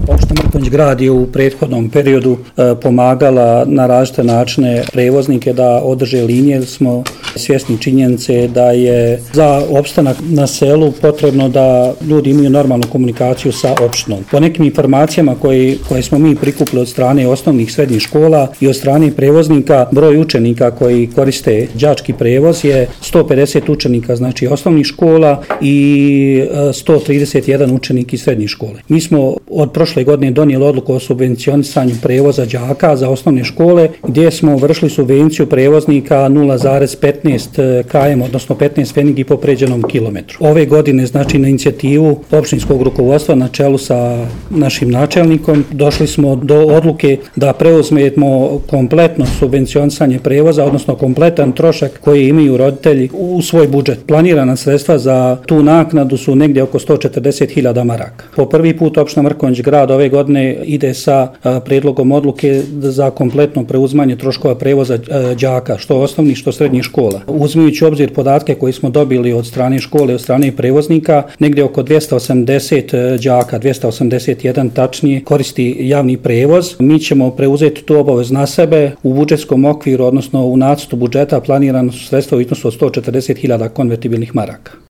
Opština Mrkonjić Grad je u prethodnom periodu pomagala na različite načine prevoznike da održe linije, jer smo svjesni činjenice da je za opstanak na selu potrebno da ljudi imaju normalnu komunikaciju sa opštinom. Po nekim informacijama koje smo mi prikupili od strane osnovnih srednjih škola i od strane prevoznika, broj učenika koji koriste đački prevoz je 150 učenika, znači osnovnih škola, i 131 učenik iz srednjih škole. Mi smo od prošle godine donijeli odluku o subvencionisanju prevoza đaka za osnovne škole, gdje smo vršili subvenciju prevoznika 0,15 km, odnosno 15 pfenigi po pređenom kilometru. Ove godine, znači na inicijativu opštinskog rukovodstva na čelu sa našim načelnikom, došli smo do odluke da preuzmemo kompletno subvencionisanje prevoza, odnosno kompletan trošak koji imaju roditelji u svoj budžet. Planirana sredstva za tu naknadu su negdje oko 140.000 maraka. Po prvi put opština Mrkonjić Grad ove godine ide sa prijedlogom odluke za kompletno preuzimanje troškova prevoza đaka, što osnovnih, što srednjih škola. Uzmijući u obzir podatke koje smo dobili od strane škole, od strane prevoznika, negdje oko 280 đaka, 281 tačnije, koristi javni prevoz. Mi ćemo preuzeti tu obavezu na sebe. U budžetskom okviru, odnosno u nacrtu budžeta, planirano su sredstva u iznosu od 140.000 konvertibilnih maraka.